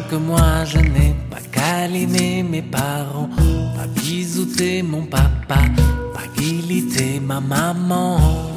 que moi je n'ai pas câliné mes parents, pas bisouté mon papa, pas guilité ma maman.